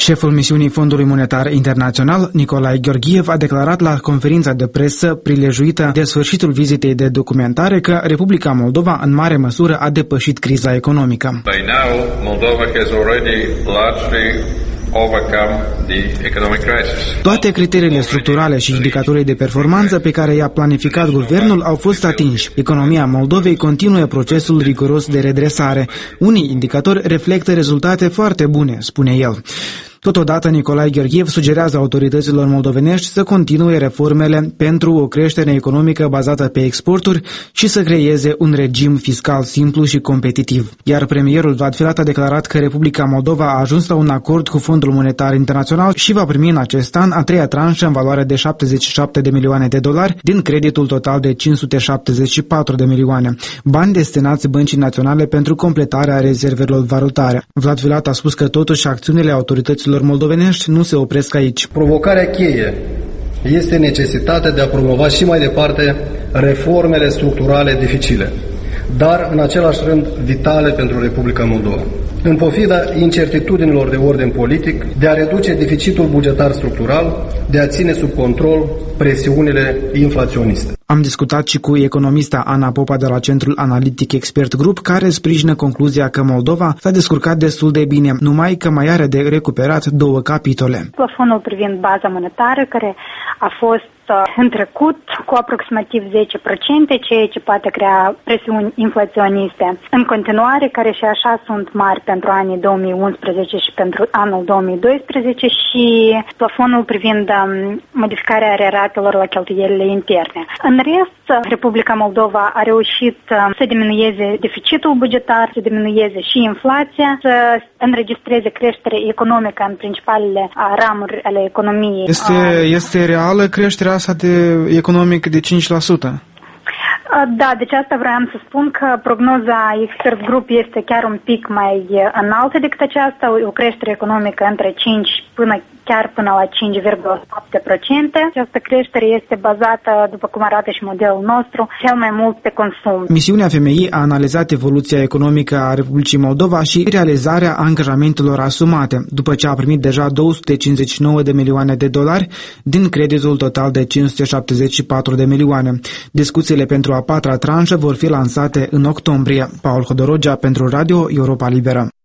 Șeful misiunii Fondului Monetar Internațional, Nicolae Gheorghiev, a declarat la conferința de presă prilejuită de sfârșitul vizitei de documentare că Republica Moldova în mare măsură a depășit criza economică. By now, Moldova has already largely overcome the economic crisis. Toate criteriile structurale și indicatorii de performanță pe care i-a planificat guvernul au fost atinși. Economia Moldovei continuă procesul riguros de redresare. Unii indicatori reflectă rezultate foarte bune, spune el. Totodată, Nicolae Gheorghiev sugerează autorităților moldovenești să continue reformele pentru o creștere economică bazată pe exporturi și să creeze un regim fiscal simplu și competitiv. Iar premierul Vlad Filat a declarat că Republica Moldova a ajuns la un acord cu Fondul Monetar Internațional și va primi în acest an a treia tranșă în valoare de $77 de milioane din creditul total de $574 de milioane, bani destinați Băncii Naționale pentru completarea rezervelor valutare. Vlad Filat a spus că totuși acțiunile autorităților moldovenești nu se opresc aici. Provocarea cheie este necesitatea de a promova și mai departe reformele structurale dificile, dar în același rând vitale pentru Republica Moldova. În pofida incertitudinilor de ordin politic, de a reduce deficitul bugetar structural, de a ține sub control presiunile inflaționiste. Am discutat și cu economista Ana Popa de la Centrul Analitic Expert Group, care sprijină concluzia că Moldova s-a descurcat destul de bine, numai că mai are de recuperat două capitole. Plafonul privind baza monetară, care a fost în trecut cu aproximativ 10%, ceea ce poate crea presiuni inflaționiste. În continuare, care și așa sunt mari pentru anii 2011 și pentru anul 2012 și plafonul privind modificarea ratelor la cheltuielile interne. În rest, Republica Moldova a reușit să diminueze deficitul bugetar, să diminueze și inflația, să înregistreze creștere economică în principalele ramuri ale economiei. Este reală creșterea asta economică de 5%? Da, deci asta vreau să spun că prognoza Expert Group este chiar un pic mai înaltă decât aceasta, o creștere economică între 5 până la 5,7%. Această creștere este bazată, după cum arată și modelul nostru, cel mai mult pe consum. Misiunea FMI a analizat evoluția economică a Republicii Moldova și realizarea angajamentelor asumate, după ce a primit deja $259 de milioane din creditul total de $574 de milioane. Discuțiile pentru a patra tranșă vor fi lansate în octombrie. Paul Hodorogea pentru Radio Europa Liberă.